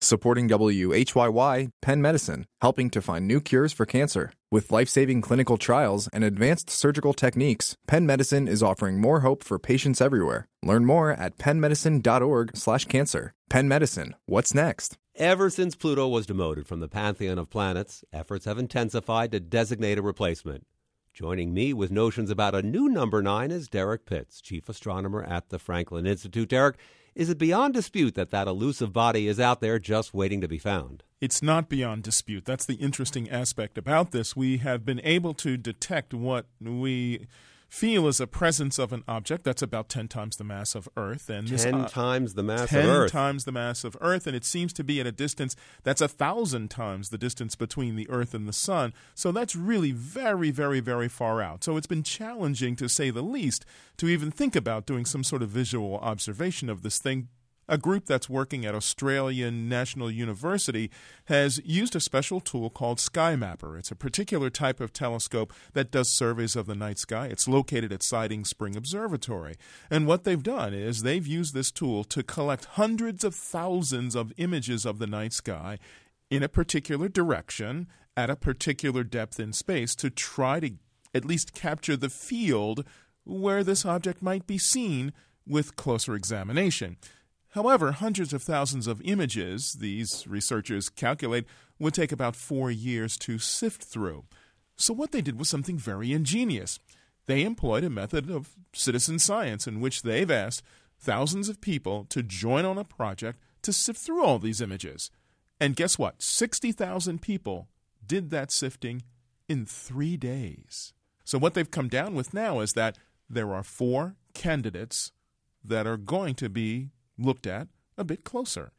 Supporting WHYY, Penn Medicine, helping to find new cures for cancer. With life-saving clinical trials and advanced surgical techniques, Penn Medicine is offering more hope for patients everywhere. Learn more at pennmedicine.org/cancer. Penn Medicine, what's next? Ever since Pluto was demoted from the pantheon of planets, efforts have intensified to designate a replacement. Joining me with notions about a new number 9 is Derek Pitts, chief astronomer at the Franklin Institute. Derek, is it beyond dispute that elusive body is out there just waiting to be found? It's not beyond dispute. That's the interesting aspect about this. We have been able to detect what we feel is a presence of an object that's about 10 times the mass of Earth. And 10 times the mass of Earth. 10 times the mass of Earth, and it seems to be at a distance that's 1,000 times the distance between the Earth and the Sun. So that's really very, very, very far out. So it's been challenging, to say the least, to even think about doing some sort of visual observation of this thing. A group that's working at Australian National University has used a special tool called SkyMapper. It's a particular type of telescope that does surveys of the night sky. It's located at Siding Spring Observatory. And what they've done is they've used this tool to collect hundreds of thousands of images of the night sky in a particular direction at a particular depth in space to try to at least capture the field where this object might be seen with closer examination. However, hundreds of thousands of images, these researchers calculate, would take about 4 years to sift through. So what they did was something very ingenious. They employed a method of citizen science in which they've asked thousands of people to join on a project to sift through all these images. And guess what? 60,000 people did that sifting in 3 days. So what they've come down with now is that there are 4 candidates that are going to be looked at a bit closer.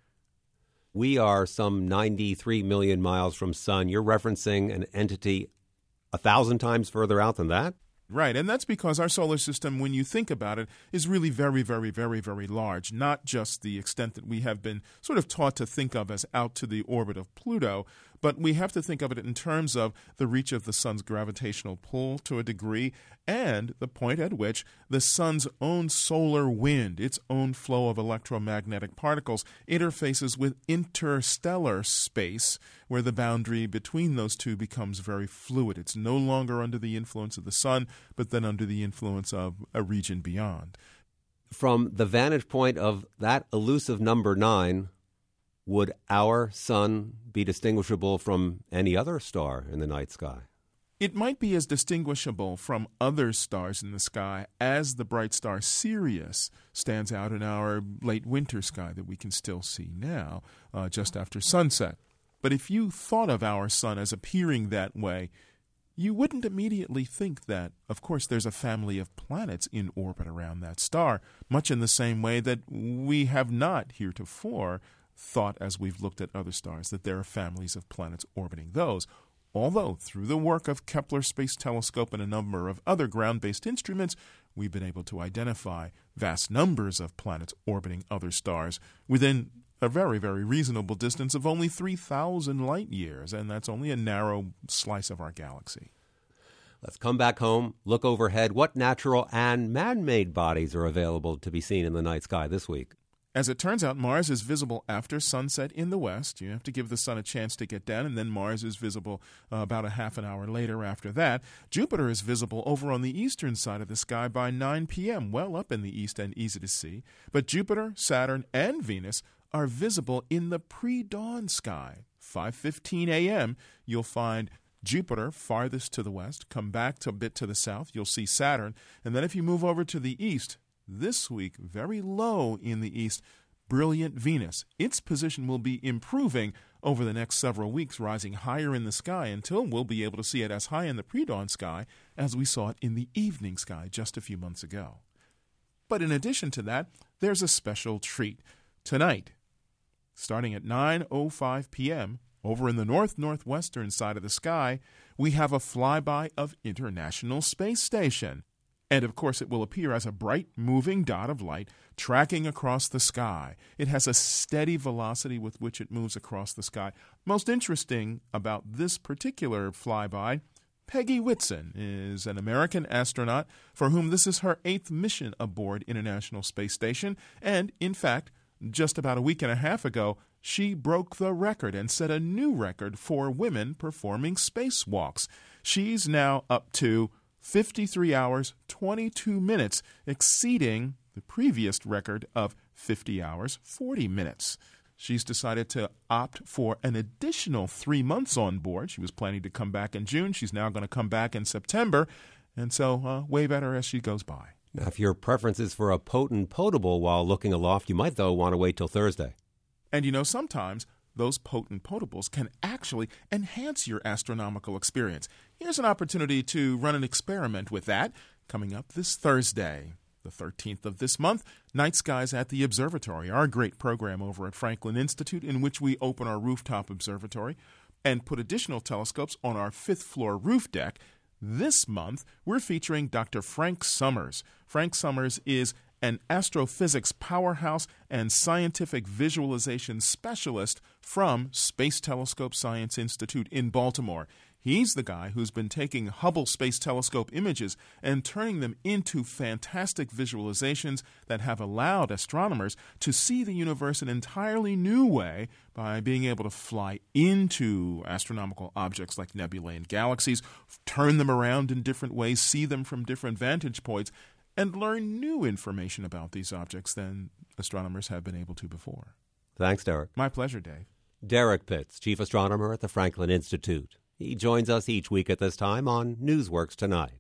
We are some 93 million miles from Sun. You're referencing an entity 1,000 times further out than that? Right, and that's because our solar system, when you think about it, is really very, very, very, very large, not just the extent that we have been sort of taught to think of as out to the orbit of Pluto, but we have to think of it in terms of the reach of the sun's gravitational pull to a degree and the point at which the sun's own solar wind, its own flow of electromagnetic particles, interfaces with interstellar space, where the boundary between those two becomes very fluid. It's no longer under the influence of the sun, but then under the influence of a region beyond. From the vantage point of that elusive number 9, would our sun be distinguishable from any other star in the night sky? It might be as distinguishable from other stars in the sky as the bright star Sirius stands out in our late winter sky that we can still see now, just after sunset. But if you thought of our sun as appearing that way, you wouldn't immediately think that, of course, there's a family of planets in orbit around that star, much in the same way that we have not heretofore thought, as we've looked at other stars, that there are families of planets orbiting those. Although, through the work of Kepler Space Telescope and a number of other ground-based instruments, we've been able to identify vast numbers of planets orbiting other stars within a very, very reasonable distance of only 3,000 light years, and that's only a narrow slice of our galaxy. Let's come back home, look overhead. What natural and man-made bodies are available to be seen in the night sky this week? As it turns out, Mars is visible after sunset in the west. You have to give the sun a chance to get down, and then Mars is visible about a half an hour later after that. Jupiter is visible over on the eastern side of the sky by 9 p.m., well up in the east and easy to see. But Jupiter, Saturn, and Venus are visible in the pre-dawn sky. 5:15 a.m., you'll find Jupiter farthest to the west. Come back a bit to the south, you'll see Saturn. And then if you move over to the east, this week, very low in the east, brilliant Venus. Its position will be improving over the next several weeks, rising higher in the sky until we'll be able to see it as high in the pre-dawn sky as we saw it in the evening sky just a few months ago. But in addition to that, there's a special treat. Tonight, starting at 9:05 p.m., over in the northwestern side of the sky, we have a flyby of International Space Station. And, of course, it will appear as a bright, moving dot of light tracking across the sky. It has a steady velocity with which it moves across the sky. Most interesting about this particular flyby, Peggy Whitson is an American astronaut for whom this is her 8th mission aboard International Space Station. And, in fact, just about a week and a half ago, she broke the record and set a new record for women performing spacewalks. She's now up to 53 hours, 22 minutes, exceeding the previous record of 50 hours, 40 minutes. She's decided to opt for an additional 3 months on board. She was planning to come back in June. She's now going to come back in September. And so wave at her as she goes by. Now, if your preference is for a potent potable while looking aloft, you might, though, want to wait till Thursday. And sometimes those potent potables can actually enhance your astronomical experience. Here's an opportunity to run an experiment with that coming up this Thursday, the 13th of this month. Night Skies at the Observatory, our great program over at Franklin Institute, in which we open our rooftop observatory and put additional telescopes on our 5th floor roof deck. This month, we're featuring Dr. Frank Summers. Frank Summers is an astrophysics powerhouse and scientific visualization specialist from Space Telescope Science Institute in Baltimore. He's the guy who's been taking Hubble Space Telescope images and turning them into fantastic visualizations that have allowed astronomers to see the universe in an entirely new way by being able to fly into astronomical objects like nebulae and galaxies, turn them around in different ways, see them from different vantage points, and learn new information about these objects than astronomers have been able to before. Thanks, Derek. My pleasure, Dave. Derek Pitts, chief astronomer at the Franklin Institute. He joins us each week at this time on Newsworks Tonight.